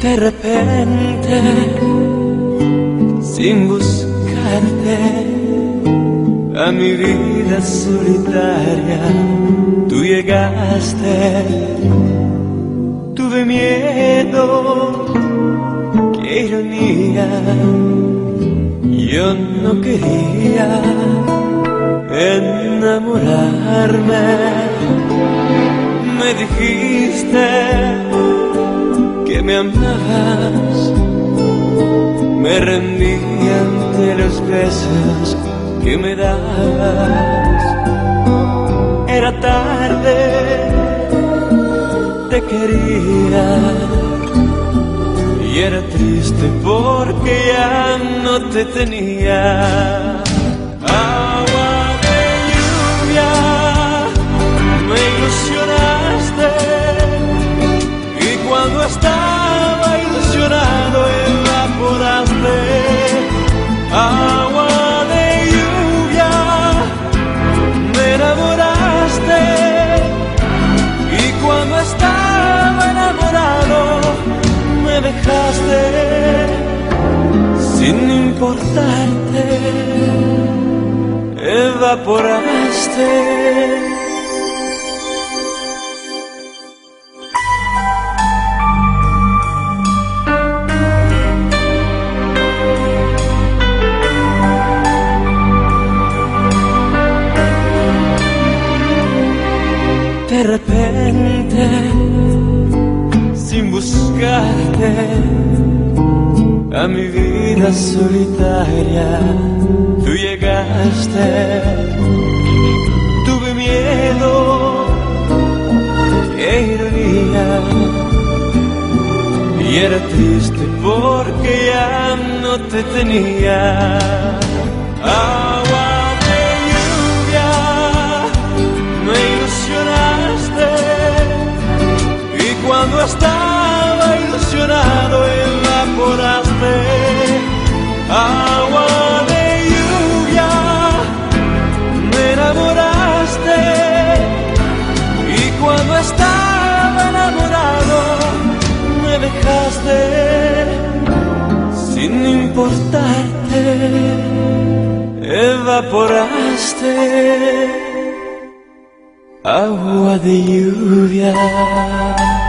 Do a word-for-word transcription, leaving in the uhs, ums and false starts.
De repente, sin buscarte, a mi vida solitaria tú llegaste. Tuve miedo, qué ironía, yo no quería enamorarme. Me dijiste que me amabas, me rendí ante los besos que me dabas. Era tarde, te quería y era triste porque ya no te tenía. Agua de lluvia, me ilusionaste y cuando estaba ilusionado evaporaste. Agua de lluvia, me enamoraste y cuando estaba enamorado me dejaste sin importarte, evaporaste. De repente, sin buscarte, a mi vida solitaria tú llegaste. Tuve miedo, qué ironía, y era triste porque ya no te tenía. Agua de lluvia, me ilusionaste y cuando estaba ilusionado evaporaste. Agua de lluvia, me enamoraste y cuando estaba enamorado me dejaste sin importarte, evaporaste. Agua de lluvia.